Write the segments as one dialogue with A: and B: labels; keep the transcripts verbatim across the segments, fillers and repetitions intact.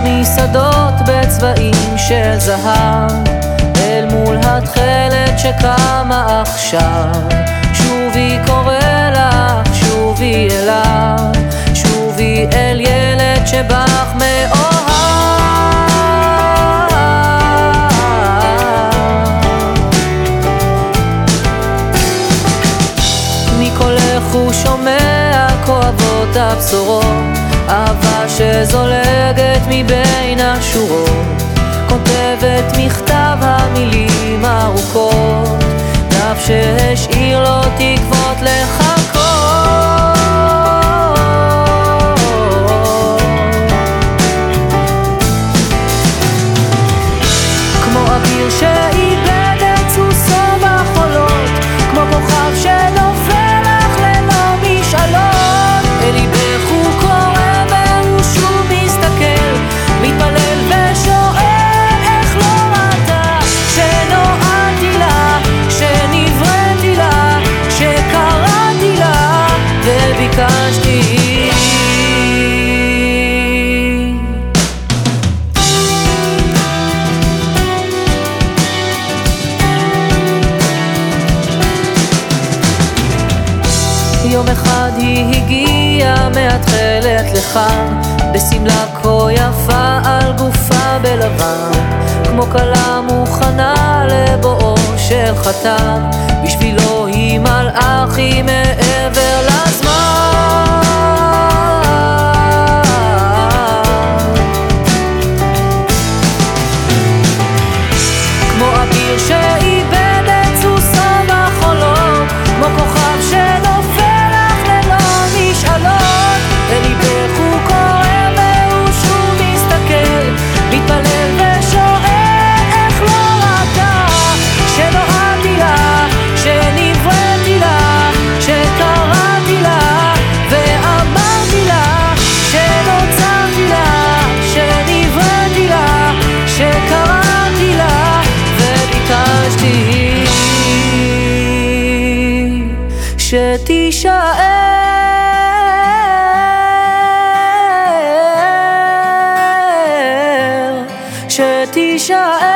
A: משדות בצבעים של זהב אל מול התכלת שקמה עכשיו. שובי קורא לך, שובי אליו, שובי אל ילד שבך מאוהב. מקולך הוא שומע כואבות הבשורות, אהבה שזולגת מבין השורות, כותבת מכתב המילים ארוכות, דף שהשאיר לו תקוות לחכות. כמו אביר שאיבד את סוסו בחולות, כמו כוכב שנופל לך ללא משאלות, אל ליבך הוא קורא והוא שוב מסתכל, מתפלל ושואל איך לא ראתה שנועדתי לה, שנבראתי לה, שקראתי לה וביקשתי. יום אחד היא הגיעה מהתכלת לכאן, בשמלה כה יפה על גופה בלבן, כמו כלה מוכנה לבואו של חתן, בשבילו היא מלאך, היא מעבר לזמן. כמו אביר שאיבד את סוסו בחולות, כמו כוכב שנופל לך ללא משאלות, אל ליבך הוא קורא והוא שוב מסתכל, מתפלל ושואל איך לא ראתה שנועדתי לה, שנבראתי לה, שקראתי לה ואמרתי לה, שנוצרתי לה, שנבראתי לה, שקראתי לה וביקשתי שתישאר, שתישאר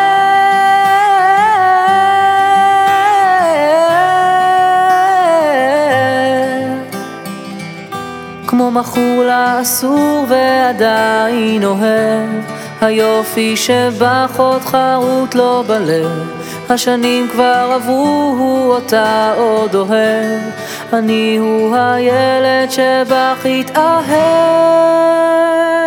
A: כמו מחול אסור ועדיין אוהב, היופי שבך עוד חרוט לו בלב, השנים כבר עברו, הוא אותה עוד אוהב, אני הוא הילד שבך התאהב.